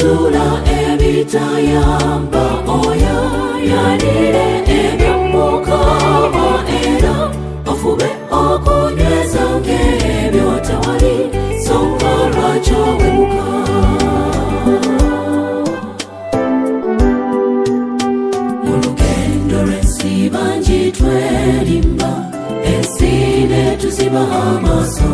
okusula ebitayamba oyo yanire ebyomukama era ofube okunyweza ng'ebyo tewali songa lwaki owemuka. Mu lugendo lw'ensi bangi twerimba ensi ne tuziba amaaso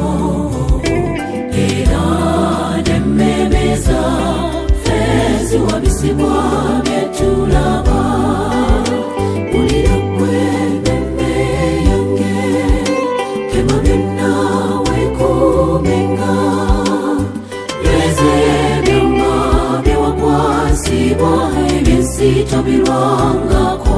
era n'emmeme zaffe ziwabisibwa byetulaba. Wulira ggwe emmeme yange kema byonna weekuumenga nyweza ebyuma byewakwasibwa eby'ensi tobirwangako.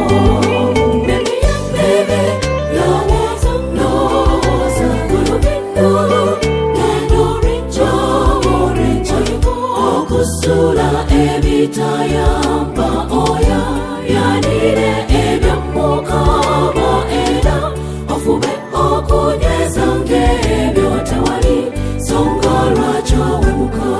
Okusula ebitayamba oyo yanire ebyomukama era ofube okunyweza ng'ebyo tewali songa lwaki owemuka.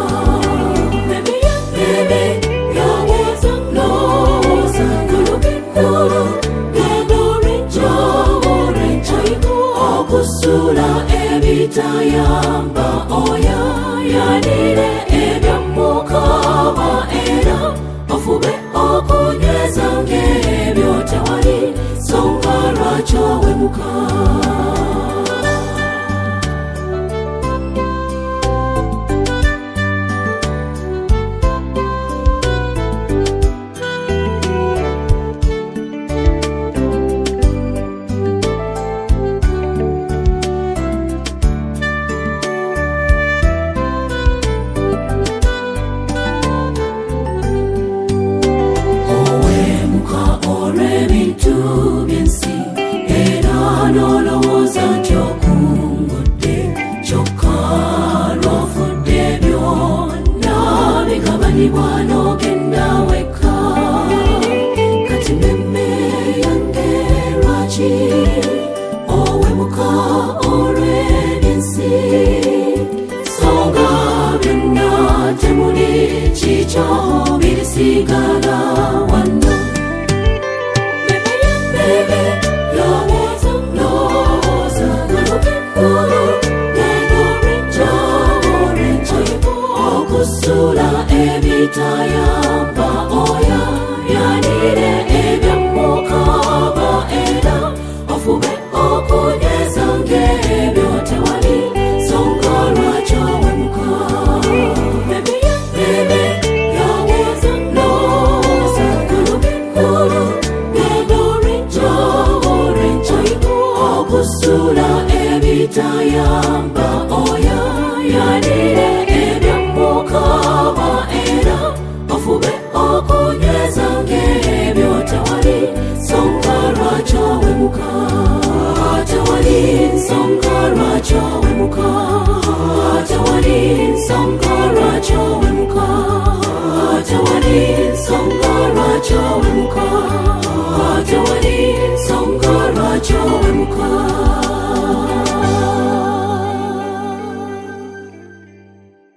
Emmeme yaweza ndowooza ku lugendo gendo lw'enjogo. Okusula ebitayamba oyo yanire ebyomukama era ofube okunyweza ng'ebyo tewali songa lwaki owemuka. Olw'ebintu by'ensi era n'olowooza nti okungudde kyokka lw'ofudde byonna bigabanibwa n'ogenda wekka. Kati mmemme yange lwaki owemuka olw'ebyensi? Songa byonna temuli kikyo birisigala wano. Okusula ebitayamba oyo yanire ebyomukama era ofube okunyweza ng'ebyo tewali songa lwaki owemuka. Emmeme yaweza ndowooza ku lugendo gendo lw'enjogo. Okusula ebitayamba oyo yanire ebyomukama era ofube okunyweza ng'ebyo tewali songa lwaki owemuka. Tewali nsonga lwaki owemuka. Tewali nsonga lwaki owemuka. Tewali nsonga lwaki owemuka.